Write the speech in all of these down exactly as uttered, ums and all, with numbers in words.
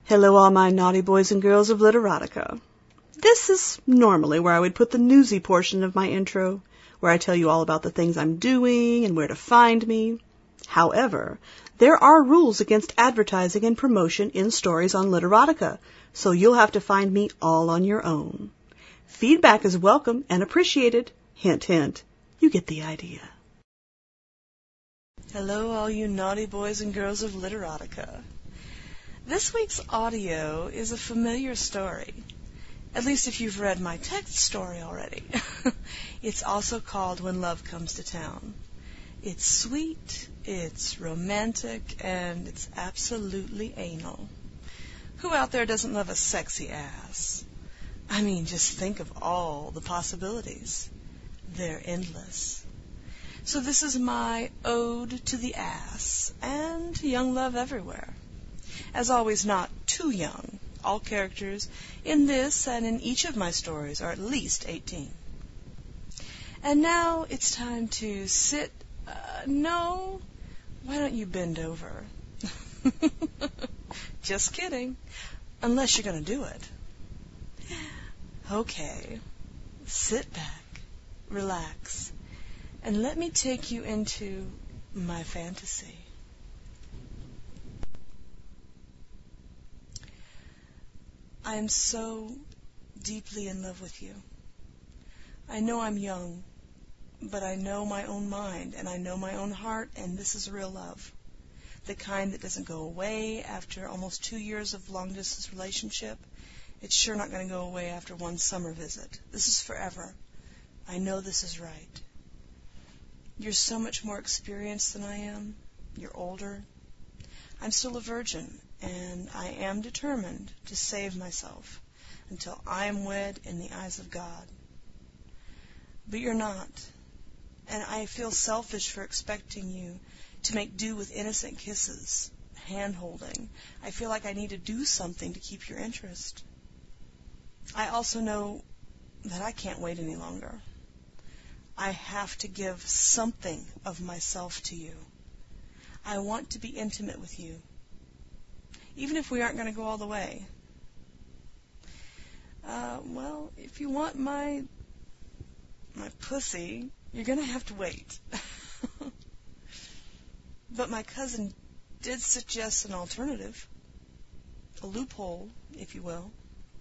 Hello, all my naughty boys and girls of Literotica. This is normally where I would put the newsy portion of my intro, where I tell you all about the things I'm doing and where to find me. However, there are rules against advertising and promotion in stories on Literotica, so you'll have to find me all on your own. Feedback is welcome and appreciated. Hint, hint. You get the idea. Hello, all you naughty boys and girls of Literotica. This week's audio is a familiar story, at least if you've read my text story already. It's also called When Love Comes to Town. It's sweet, it's romantic, and it's absolutely anal. Who out there doesn't love a sexy ass? I mean, just think of all the possibilities. They're endless. So this is my ode to the ass and young love everywhere. As always, not too young. All characters in this and in each of my stories are at least eighteen. And now it's time to sit. Uh, no, why don't you bend over? Just kidding. Unless you're going to do it. Okay, sit back, relax, and let me take you into my fantasy. I am so deeply in love with you. I know I'm young, but I know my own mind, and I know my own heart, and this is real love. The kind that doesn't go away after almost two years of long-distance relationship. It's sure not going to go away after one summer visit. This is forever. I know this is right. You're so much more experienced than I am. You're older. I'm still a virgin, and I am determined to save myself until I am wed in the eyes of God. But you're not, and I feel selfish for expecting you to make do with innocent kisses, hand-holding. I feel like I need to do something to keep your interest. I also know that I can't wait any longer. I have to give something of myself to you. I want to be intimate with you, even if we aren't going to go all the way. Uh, well, if you want my my pussy, you're going to have to wait. But my cousin did suggest an alternative, a loophole, if you will.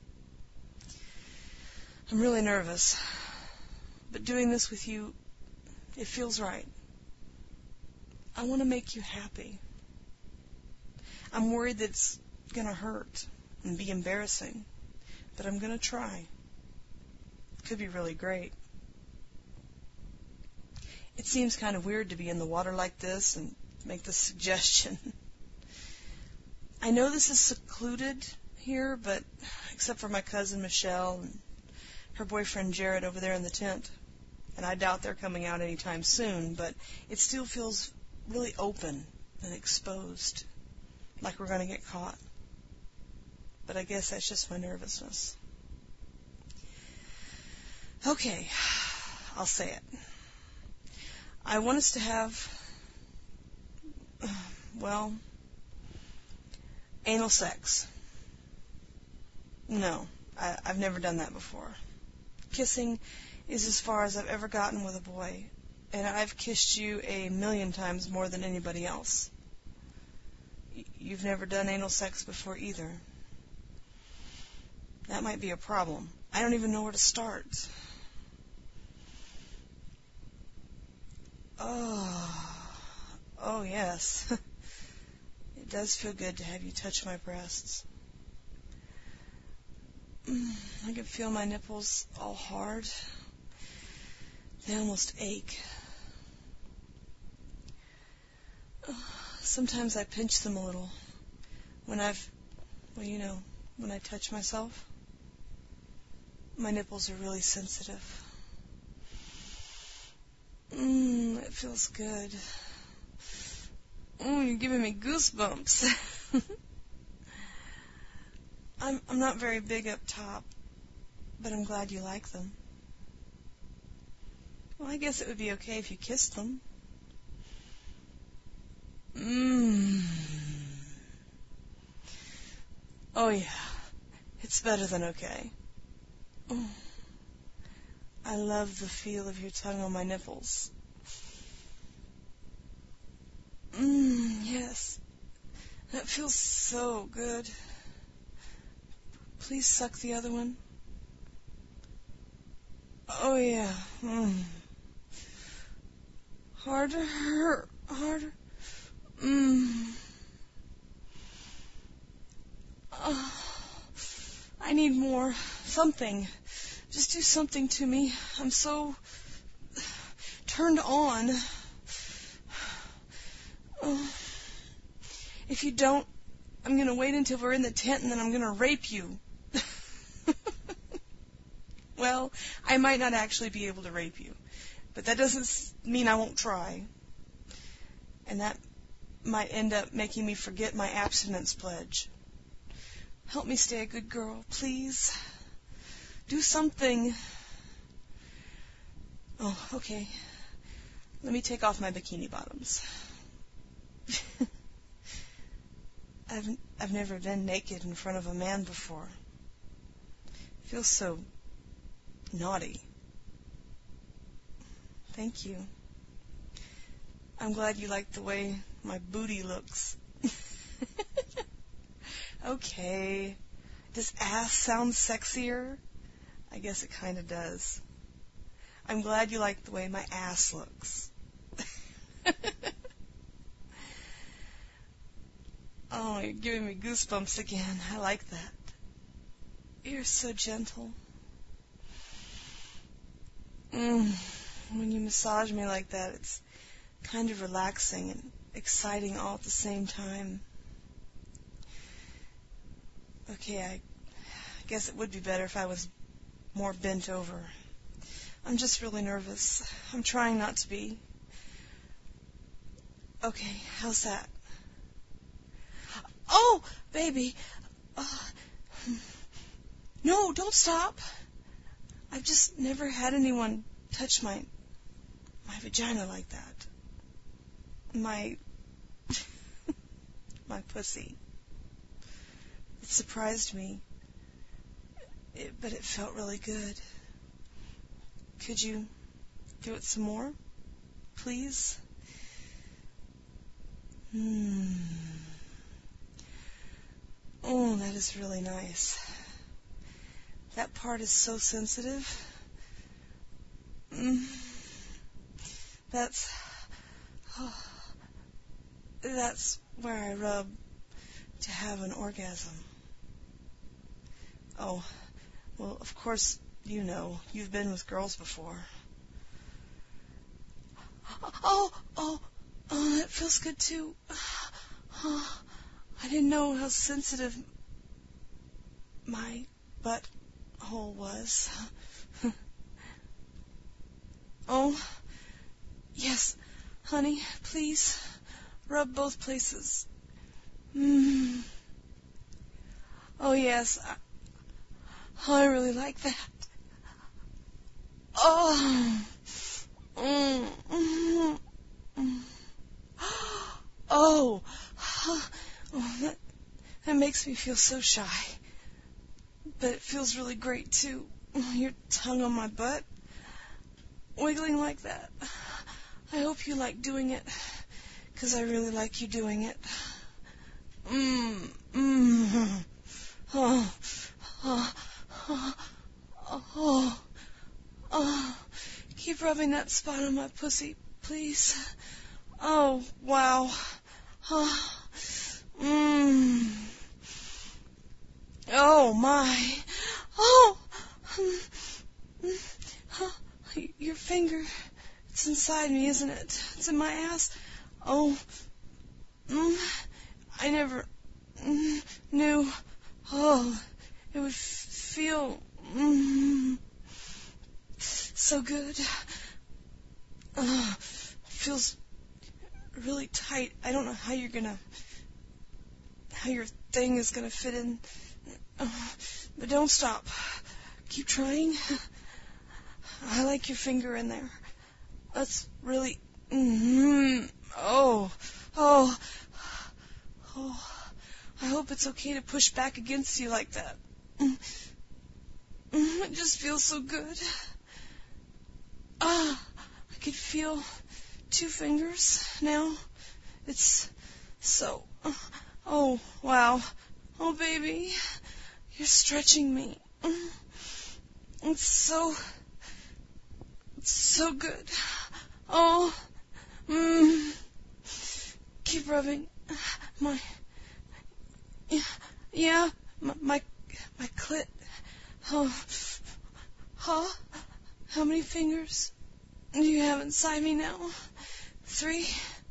I'm really nervous, but doing this with you, it feels right. I want to make you happy. I'm worried that it's going to hurt and be embarrassing, but I'm going to try. It could be really great. It seems kind of weird to be in the water like this and make this suggestion. I know this is secluded here, but except for my cousin Michelle and her boyfriend Jared over there in the tent, and I doubt they're coming out anytime soon, but it still feels really open and exposed, like we're going to get caught. But I guess that's just my nervousness. Okay, I'll say it. I want us to have, well, anal sex. No, I, I've never done that before. Kissing is as far as I've ever gotten with a boy, and I've kissed you a million times more than anybody else. You've never done anal sex before either. That might be a problem. I don't even know where to start. Oh, oh yes. It does feel good to have you touch my breasts. I can feel my nipples all hard. They almost ache. Sometimes I pinch them a little when I've, well, you know, when I touch myself. My nipples are really sensitive. Mmm, it feels good. Oh, you're giving me goosebumps. I'm I'm not very big up top, but I'm glad you like them. Well, I guess it would be okay if you kissed them. Mmm. Oh, yeah. It's better than okay. Mm. I love the feel of your tongue on my nipples. Mmm, yes. That feels so good. Please suck the other one. Oh, yeah. Mm. Harder, harder. Mmm. Oh, I need more. Something. Just do something to me. I'm so turned on. Oh. If you don't, I'm going to wait until we're in the tent and then I'm going to rape you. Well, I might not actually be able to rape you, but that doesn't mean I won't try. And that might end up making me forget my abstinence pledge. Help me stay a good girl, please. Do something. Oh, okay. Let me take off my bikini bottoms. I've I've never been naked in front of a man before. It feels so naughty. Thank you. I'm glad you like the way my booty looks. Okay. Does ass sound sexier? I guess it kind of does. I'm glad you like the way my ass looks. Oh, you're giving me goosebumps again. I like that. You're so gentle. Mm. When you massage me like that, it's kind of relaxing and exciting all at the same time. Okay, I guess it would be better if I was more bent over. I'm just really nervous. I'm trying not to be. Okay, how's that? Oh, baby. Uh, no, don't stop. I've just never had anyone touch my my vagina like that. My my pussy. It surprised me, it, but it felt really good. Could you do it some more, please? Hmm. Oh, that is really nice. That part is so sensitive. Mm. That's oh, that's where I rub to have an orgasm. Oh, well, of course you know. You've been with girls before. Oh, oh, oh, that feels good too. Oh, I didn't know how sensitive my butthole was. Oh, yes, honey, please rub both places. Mm. Oh, yes, I, oh, I really like that. Oh, mm, mm, mm. Oh, oh that, that makes me feel so shy. But it feels really great, too. Your tongue on my butt, wiggling like that. I hope you like doing it, because I really like you doing it. Mmm, mmm. Oh, oh, oh, oh, oh. Keep rubbing that spot on my pussy, please. Oh, wow. Oh, mmm. Oh, my. Oh, your finger. It's inside me, isn't it? It's in my ass. Oh, mm, I never mm, knew. Oh, it would f- feel mm, so good. Uh, feels really tight. I don't know how you're gonna, how your thing is gonna fit in. Uh, but don't stop. Keep trying. I like your finger in there. That's really. Mm-hmm. Oh, oh, oh, I hope it's okay to push back against you like that. Mm. Mm, it just feels so good. Ah, I could feel two fingers now. It's so... Oh, wow. Oh, baby, you're stretching me. Mm. It's so... It's so good. Oh, mm. Keep rubbing my... Yeah, yeah, my, my, my clit. Oh, huh? How many fingers do you have inside me now? Three?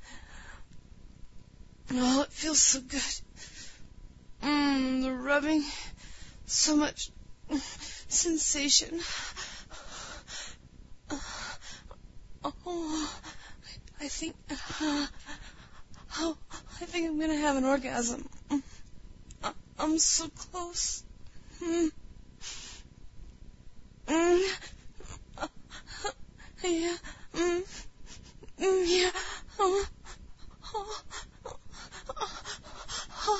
Oh, it feels so good. Mmm, the rubbing. So much sensation. Oh, I think... Uh, oh, I think I'm gonna have an orgasm. I'm so close. Mm. Mm. Uh, yeah. Mm. Mm, yeah. Oh. Oh. Oh.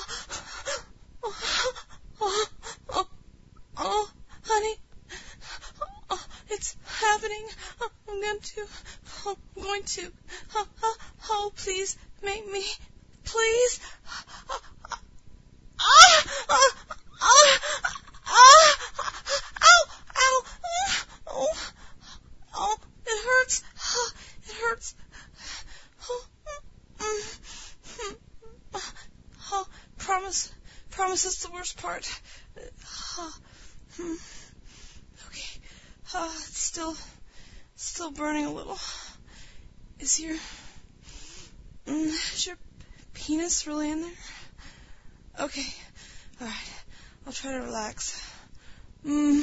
Oh. Oh. Oh. Honey. Oh. It's happening. I'm going to. I'm going to. Oh, oh, oh please make me. Please. Oh. Ah! Ah! Ah! Ah! Ow! Ow! Oh! Oh! It hurts! It hurts! Oh! Oh! Promise! Promise it's the worst part. Okay. Uh, it's still, still burning a little. Is your, is your penis really in there? Okay, all right. I'll try to relax. Mm.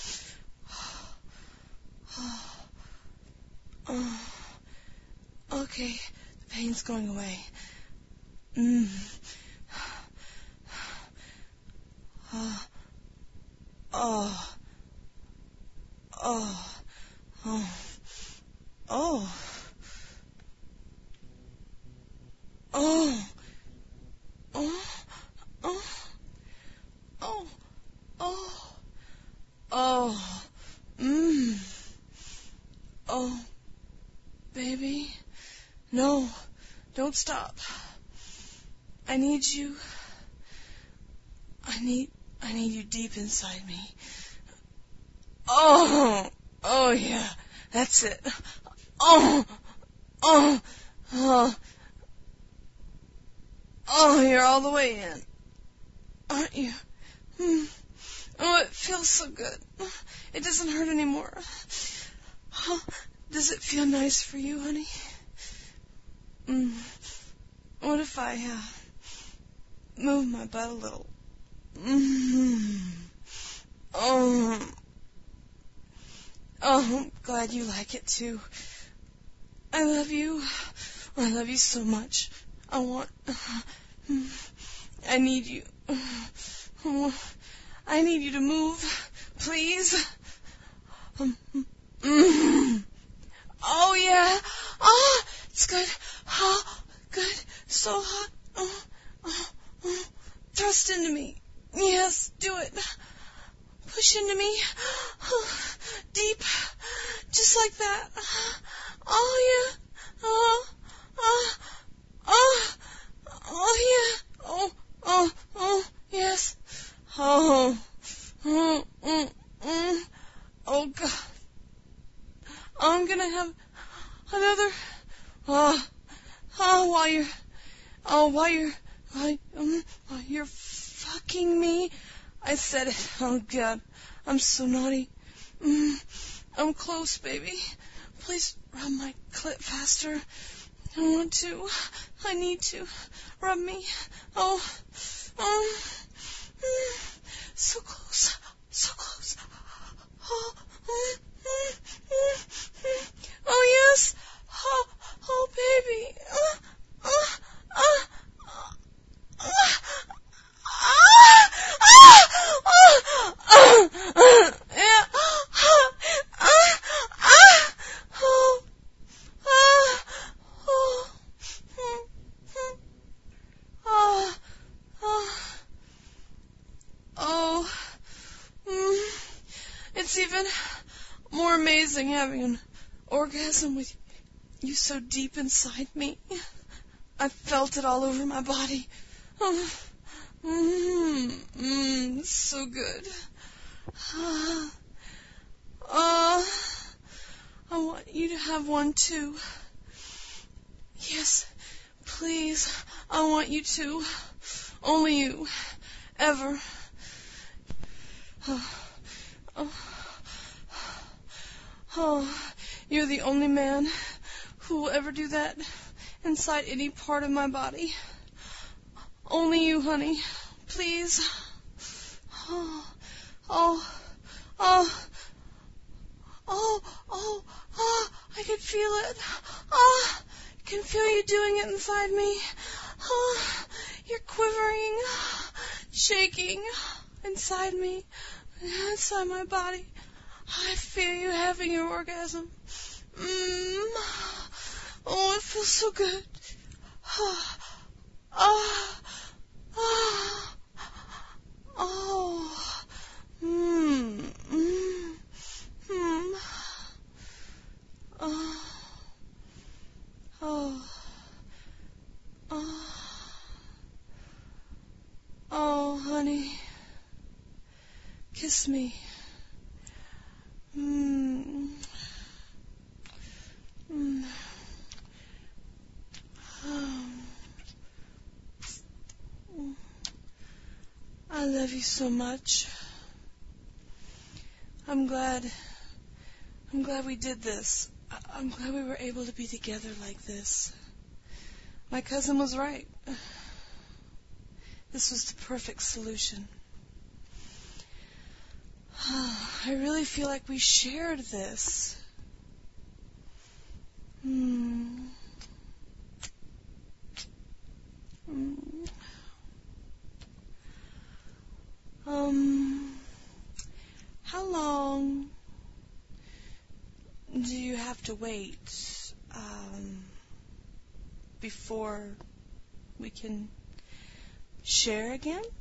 Oh. Okay, the pain's going away. Mm. Oh. Oh. Oh. Oh. Oh. Oh. Oh. Oh. Oh. Oh. Oh. Mmm. Oh. Baby. No. Don't stop. I need you. I need, I need you deep inside me. Oh. Oh yeah. That's it. Oh. Oh. Oh. Oh, you're all the way in. Aren't you? Hmm. Oh, it feels so good. It doesn't hurt anymore. Oh, does it feel nice for you, honey? Mm. What if I uh, move my butt a little? Mm-hmm. Oh. Oh, I'm glad you like it too. I love you. I love you so much. I want... I need you. I need you to move, please. Um, mm. Oh, yeah. Oh, it's good. Oh, good. So hot. Oh, oh, oh. Thrust into me. Yes, do it. Push into me. Oh, deep. Just like that. Oh, yeah. Oh, oh, oh, oh, yeah. Oh, oh, oh, yes. Oh, oh, mm, mm. Oh, God. I'm gonna have another. Oh, oh, while you're, oh, while you're, while, um, while you're fucking me. I said it. Oh, God. I'm so naughty. Mm, I'm close, baby. Please rub my clit faster. I want to. I need to. Rub me. Oh. Oh. Mm, so close. So close. Oh. Mm, mm, mm, mm. Oh, yes. Oh, oh baby. Uh, uh, uh, uh, uh. it's even more amazing having an orgasm with you so deep inside me. I felt it all over my body. Oh, mm, mm, so good. Oh, I want you to have one too. Yes, please, I want you to. Only you, ever. Oh, oh, oh, you're the only man who will ever do that inside any part of my body. Only you, honey. Please. Oh, oh, oh, oh, oh, oh, I can feel it. Oh, I can feel you doing it inside me. Oh, you're quivering, shaking inside me, inside my body. I feel you having your orgasm. Mm. Oh, it feels so good. Oh, oh, oh, oh. Mm, mm, mm. Oh, oh, oh. Oh, honey, kiss me. Mm. Mm. Oh. I love you so much. I'm glad. I'm glad we did this. I- I'm glad we were able to be together like this. My cousin was right. This was the perfect solution. I really feel like we shared this. Hmm. Hmm. Um, how long do you have to wait um, before we can share again?